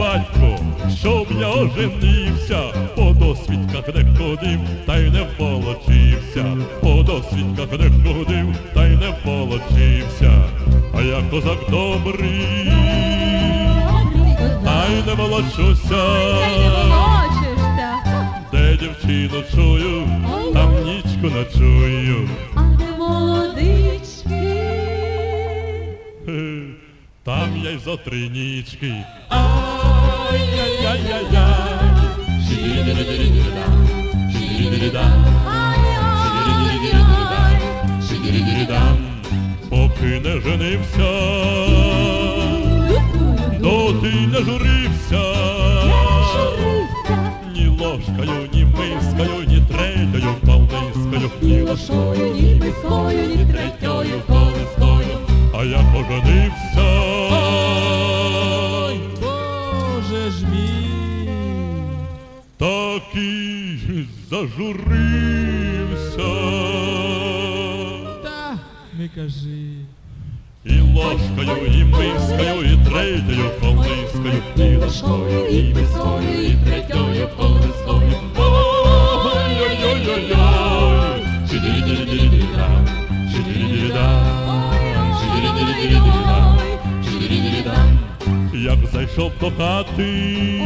батько, щоб я оженився, по досвідках не ходив, та й не волочився, по досвідках не ходив, та й не волочився, а я козак добрий, та й не волочуся, де дівчину чую, там нічку ночую, а де молодички, там я й за три нічки. Ай-яй-яй-яй-яй, шидiri-diri-diri-dam, шидiri-diri-dам, шидiri-diri-diri-dам, шидiri-diri-dам. Поки не женився, доти не журився, ні ложкою, ні мискою, ні третьою колискою, ні ложкою, ні мискою, ні третьою колискою, а я поженився. Боже ж мій, Такий зажурився. та не кажи. І ложкою, і мискою, і третьою колискою, і ложкою, і мискою, і третьою колискою. Ой-ой-ой-ой-ой, шидiri-diri-diri-dam, шидiri-diri-dam, шидiri-diri-diri-dam, шидiri-diri-dam. Як зайшов до хати,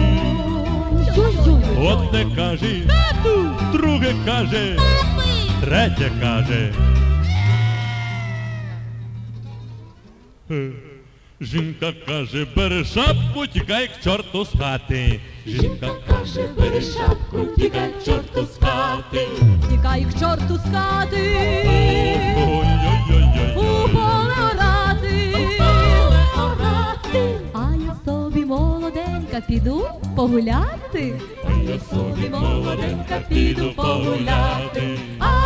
одне каже, друге каже, третє каже. Жінка каже, бери шапку, тікай к чорту з хати. Жінка каже, бери шапку, тікай к чорту з хати. тікай к чорту з хати, Ой-ой-ой-ой, у поле орати, а я собі молоденька піду погуляти, а я собі молоденька піду погуляти.